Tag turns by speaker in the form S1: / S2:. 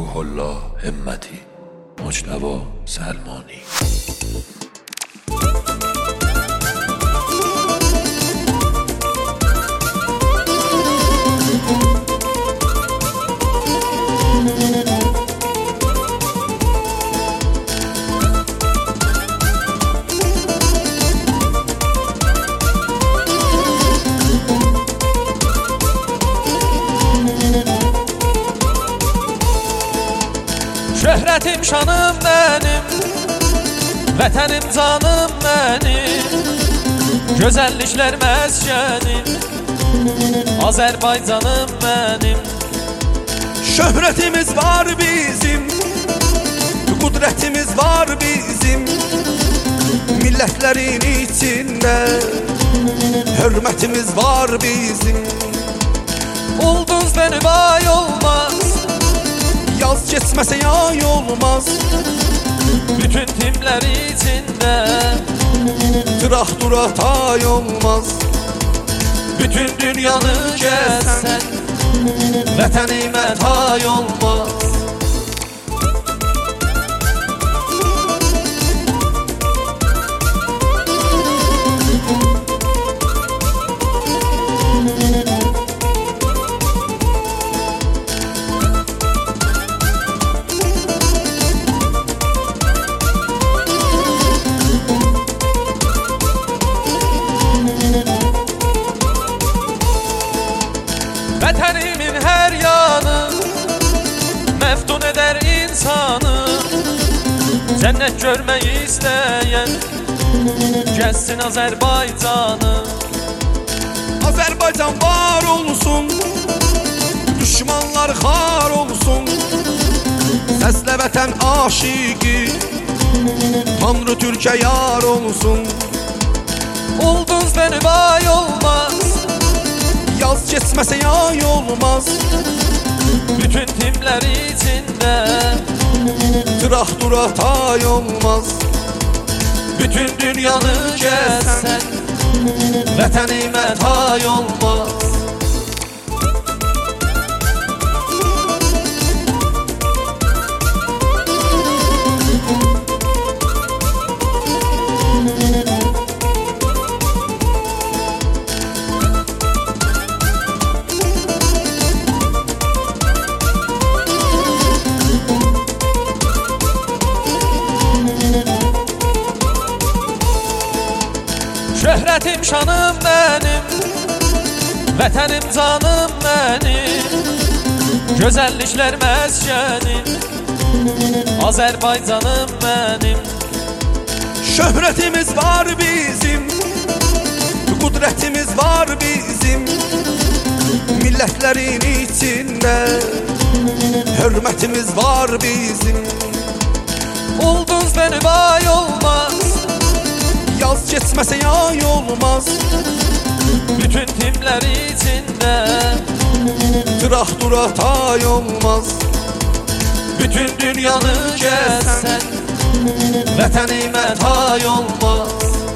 S1: روح الله همتی مجتبی سلمانی.
S2: Şöhretim şanım benim, vətənim canım benim, güzellikler məskənim, Azərbaycanım benim.
S3: Şöhretimiz var bizim, kudretimiz var bizim, milletlerin içinde hürmetimiz var bizim.
S2: Ulduz beni bay olmaz,
S3: yaz geçmese yay olmaz,
S2: bütün timler içinde
S3: traktor atay olmaz.
S2: bütün dünyanı gezsen vətənimə tay olmaz. Vətənimin hər yanı məftun edər insanı, cənnət görməyi istəyən gəzsin Azərbaycanı.
S3: Azərbaycan var olsun, düşmanlar xar olsun, səslə vətən aşiqi Tanrı Türkə yar olsun.
S2: Ulduz beni bay olmaz,
S3: yaz geçmese yay olmaz,
S2: bütün timler içinde
S3: traktor atay olmaz.
S2: bütün dünyanı gezsen vətənimə tay olmaz. Şöhretim şanım benim, vətənim canım benim, güzellikler məskənim, Azərbaycanım benim.
S3: Şöhretimiz var bizim, kudretimiz var bizim, milletlerin içinde hürmetimiz var bizim.
S2: Ulduz beni bay olmaz,
S3: yaz geçmese yay olmaz,
S2: bütün timler içinde
S3: traktor atay olmaz.
S2: bütün dünyanı gezsen vətənimə tay olmaz.